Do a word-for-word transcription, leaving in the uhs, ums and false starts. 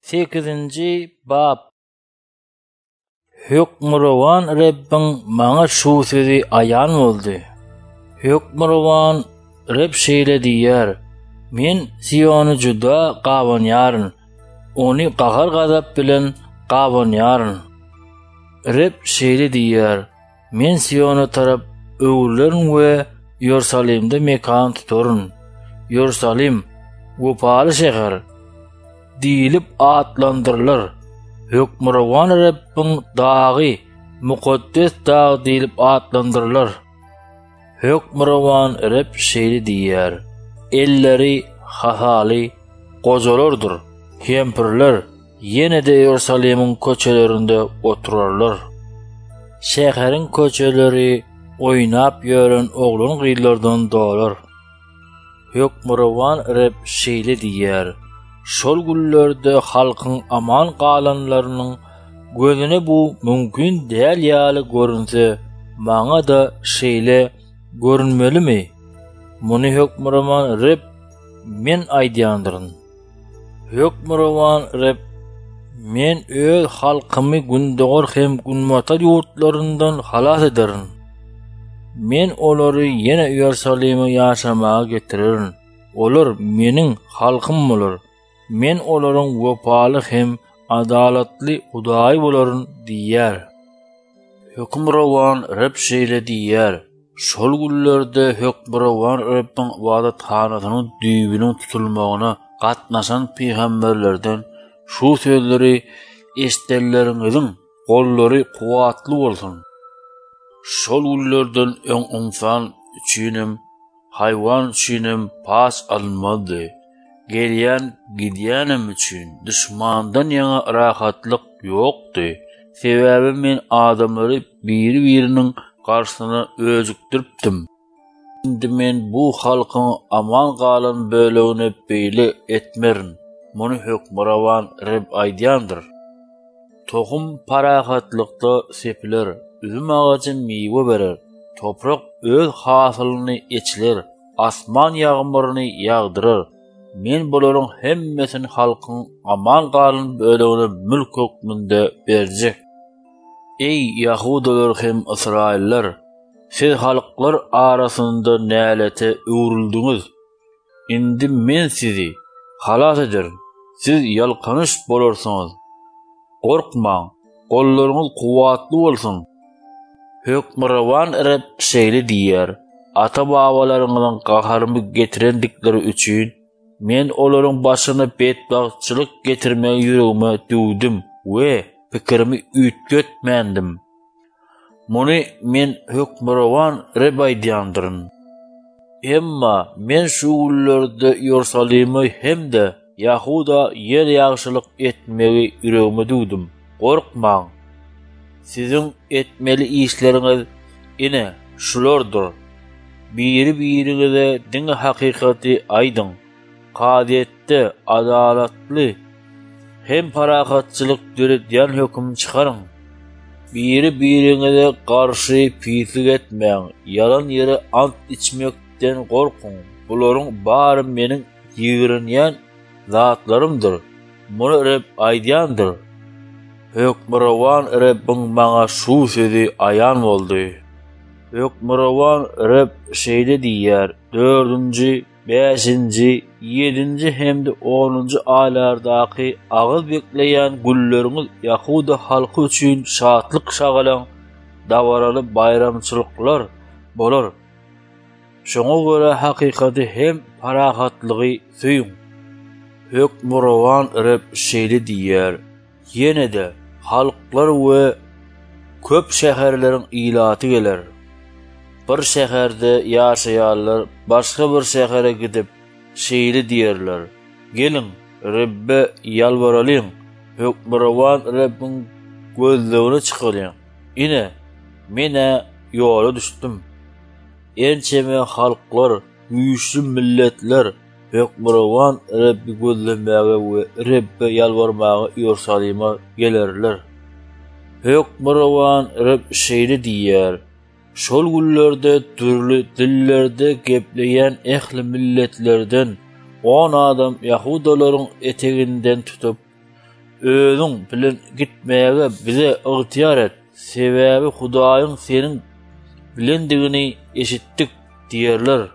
sekizinji bab. Hükmürowan Rabbin maňa şu sözi ayan boldy. Hükmürowan Rabb şeýle diýär: Men Siýony juda gawanýaryn, ony gahar gazap bilen gawanýaryn. Rabb şeýle diýär: Men Siýony tarap öwürlerin we Ýerusalimde mekan tutaryn. Ýerusalim gopaly şäher diýilip atlandyrylar. Hükmürowan Rabbin dagy, mukaddes dag diýilip atlandyrylar. Hükmürowan Rabb şeýle diýär: Elleri hahaly gojalardyr. Kempirler ýene-de Ýerusalimiň köçelerinde oturarlar. Şäheriň köçeleri oýnap ýören oglan gyýlardan dolar. Hükmürowan Rabb şeýle diýär: Şol günlerde halkyň aman galanlarynyň gözüne bu mümkin däl ýaly görünse, maňa da şeýle görünmelimi? Muny Hükmürowan Rabb men aýdýandyryn. Hükmürowan Rabb: Men öz halkymy gündogor hem günmatar ýurtlaryndan halas ederin. Men olary ýene Ýerusalime ýaşamaga getiririn. Olar meniň halkym bolar. Men olaryň gopaly hem adalatly Hudaý bolaryn diýär. Hükmürowan Rabb şeýle diýär: Şol günlerde Hükmürowan Rabbiň wadathanasynyň düýbüniň tutulmagyna gatnaşan peýgamberlerden şu sözleri eşitelleriňiziň gollary kuwatly bolsun. Şol günlerden öň insan üçinem, haýwan üçinem pas alınmady. Gelýän gidýänim üçin düşmandan ýaňa rahatlyk ýokdy. Sebäbi men adamlary biri-biriniň garşysyna özükdiripdim. Indi men bu halkyň aman galan bölegine beýle etmerin. Muny Hükmürowan Rabb aýdýandyr. Tohum parahatlykda sepiler, üzüm ağacı meýwe berer. Toprak öz hasylyny eçiler, asman ýağmuryny ýagdyrar. Men bolaryň hemmesini halkyň aman galan bölegine mülk hökmünde berjek. Ey Yahudalar hem Israiller, siz halklar arasynda nälete öwrüldiňiz. Indi men sizi halas ederim. Siz ýalkanyş bolarsyňyz. Gorkmaň, gollaryňyz kuwatly bolsun. Hükmürowan Rabb şeýle diýär: Ata-babalaryňyň gaharymy getirendikleri üçin men olaryň başyna bedbagtçylyk getirmegi ýüregime düwdüm we pikirimi üýtgetmendim. Muny men Hükmürowan Rabb aýdýandyryn. Emma men şu günlerde Ýerusalime hemde Yahuda ýer ýagşylyk etmegi ýüregime düwdüm. Gorkmaň, siziň etmeli işleriňiz ine şulardyr. Biri-biriňize diň hakykaty aýdyň. Kadiyette adalatly hem parahatçylyk döredýän hökm çykaryň. Biri-biriňize garşy pislik etmeň, yalan ýere ant içmekden gorkun. Bularyň bary meniň ýigrenýän zatlarymdyr. Muny Rabb aýdýandyr. Hükmürowan Rabbiň maňa şu sözi ayan boldy. Hükmürowan Rabb şeýle diýär: dördünji, beşinji, ýedinji hemde onunji aýlardaky agyl bekleýän günleriňiz Yahuda halky üçin şatlyk şagalan dawaraly bayramçylyklar bolar. Şoňa görä hakykaty hem parahatlygy süýün. Hükmürowan Rabb şeýle diýär: Ýene-de halklar we köp şäherleriň ilaty geler. Bir şäherde ýaşaýarlar, başga bir şähere gidip şeýle diýerler: Gelin, Rabbe ýalbaralyň. Hükmürowan Rabbiň gözlegine çykaryň. Ine mene ýola düşdüm. Ençeme halklar, güýçli milletler Hükmürowan Rabbi gözlemäge we Rabbe ýalbarmaga Ýerusalime gelerler. Hükmürowan Rabb şeýle diýär: Şol günlerde türlü dillerde gepleýän ehli milletlerden on adam Yahudalaryň eteginden tutup özüň bilen gitmäge bize ygtyar et. Sebäbi Hudaýyň seniň bilendigini eşitdik diýerler.